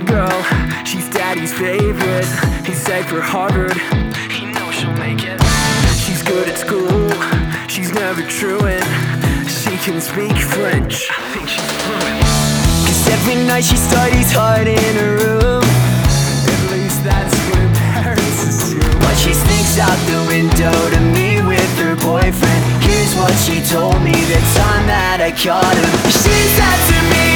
girl, she's daddy's favorite. He said for Harvard, he knows she'll make it. She's good at school, she's never truant. She can speak French, I think she's fluent. 'Cause every night she studies hard in her room. At least that's what her parents assume. But she sneaks out the window to meet with her boyfriend. Here's what she told me the time that I caught him. She said to me,